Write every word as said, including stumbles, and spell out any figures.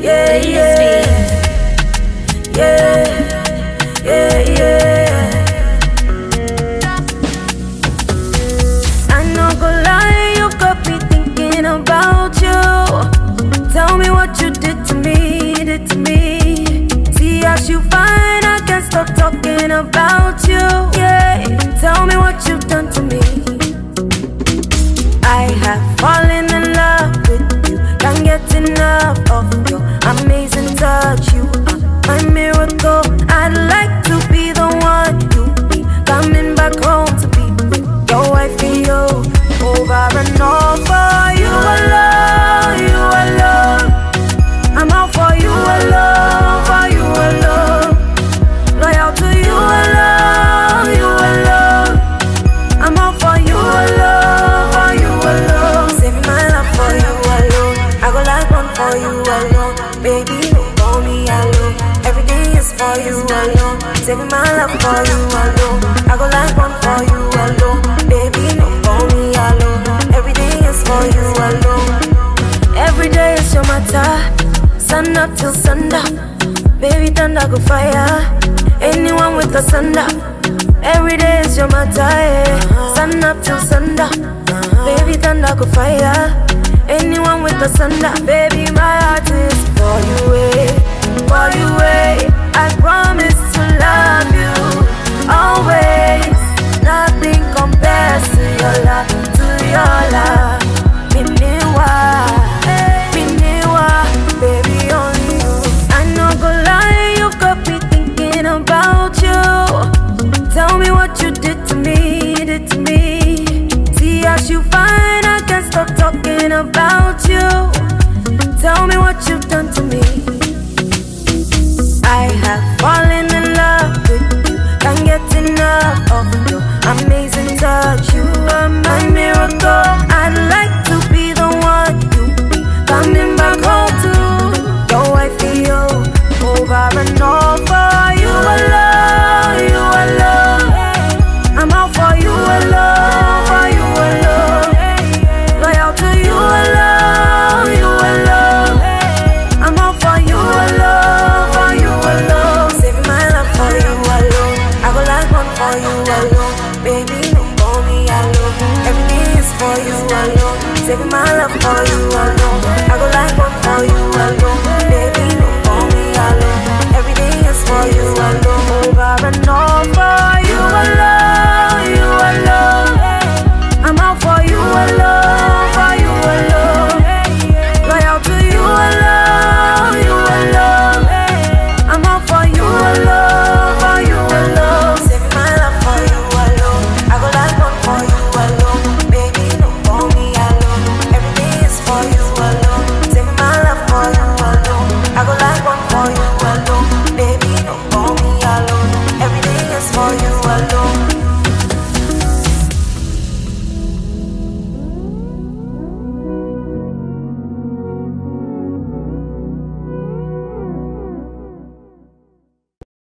Yeah, yeah, yeah, yeah, yeah. I know go lie, you got me thinking about you. Tell me what you did to me, did to me. See as you find, I can't stop talking about you. Yeah, tell me what you've done to me. I have fallen in love with you. Can't get enough of your amazing touch. You are my miracle. I'd like to be the one you be coming back home to be with your wife and you. Over and over, you alone, you alone. I'm out for you alone, for you alone. Loyal to you alone, you alone. I'm out for you alone, for you alone. Saving my life for you alone. I go like one for you alone. Baby, don't call me alone. Everything is for you alone. Saving my life for you alone. I go like one for you alone. Baby, don't call me alone. Everything is for you alone. Every day is your matter. Sun up till sundown. Baby, thunder go fire. Anyone with the thunder. Every day is your matter, yeah. Sun up till sundown. Baby, thunder go fire. Anyone with the thunder. Baby, my heart is for you, eh. For you, eh. I promise to love you always. Nothing compares to your love, to your love. Miniwa, Miniwa, baby, only you. I know go lie, you got me thinking about you. Tell me what you did to me, did to me. See as you find, I can't stop talking about you. Tell me what you've done to me. I have fallen in love with you. Can't get enough of your amazing touch. You are my miracle. I'd like to be the one you be coming back home to. Your wife and you. Over and over, you alone, you alone. I'm out for you alone, for you alone. Loyal to you alone, you alone. I'm out for you alone, for you alone. Saving my life for you alone. I go like one for you alone. Baby, don't call me alone. Everything is for you alone. Saving my life for you alone. I go like one for you alone. Baby, don't call me alone. Everything is for you alone. Over and over, you alone.